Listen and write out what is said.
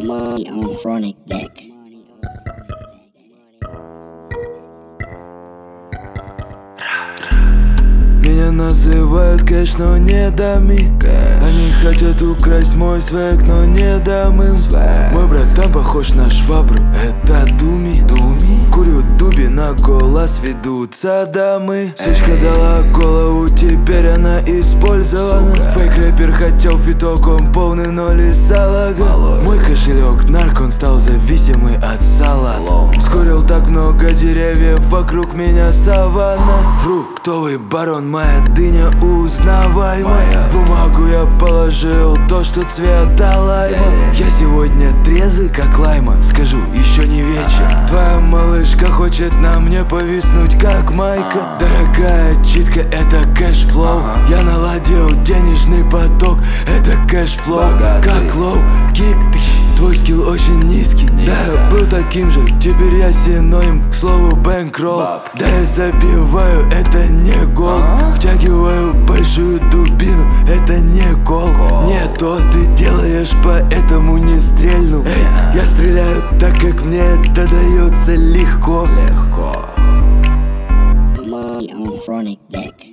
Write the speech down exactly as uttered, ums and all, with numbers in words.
Money on chronic deck. Меня называют кэш, но не дами. Они хотят украсть мой свек, но не дам им. Мой братан похож на швабру, это Думи. Курю дуби, на голос ведутся дамы. Сучка дала голову, теперь она использована. Фейк рэпер хотел фиток, он полный ноль и салага. Мой кошелек нарк, он стал зависимый от салата. Скурил так много деревьев, вокруг меня саванна. Фруктовый барон, моя дыня узнаваема. В бумагу я положил то, что цвета лайма. Я сегодня трезвый, как лайма, скажу, еще не вечер. Твоя малышка хочет на мне повиснуть, как майка. Дорогая читка, это кэшфлоу. Я наладил денежный поток, это кэшфлоу. Как лоу, кик, твой скилл очень низкий. Да, я был таким же, теперь я синоним к слову бэнкролл. Да, я забиваю, это не гол. Втягиваю большую дубину, это не гол. Не то ты делаешь, поэтому не стрельну. Эй, я стреляю так, как мне это дается легко. Money on chronic deck.